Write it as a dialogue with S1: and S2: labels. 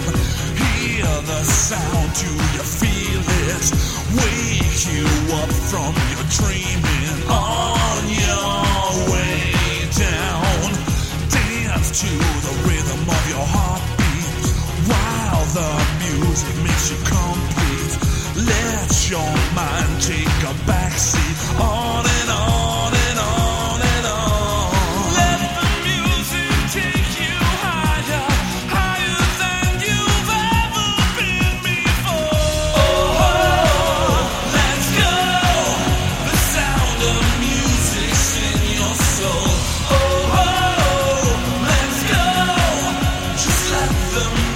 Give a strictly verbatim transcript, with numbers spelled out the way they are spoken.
S1: Hear the sound, do you feel it? Wake you up from your dreaming. On your way down, dance to the rhythm of your heartbeat, while the music makes you complete. Let your mind take a backseat. On and on and on and on. Let the music take you higher, higher than you've ever been before. Oh, oh, let's go. The sound of music's in your soul. Oh, oh, let's go. Just let the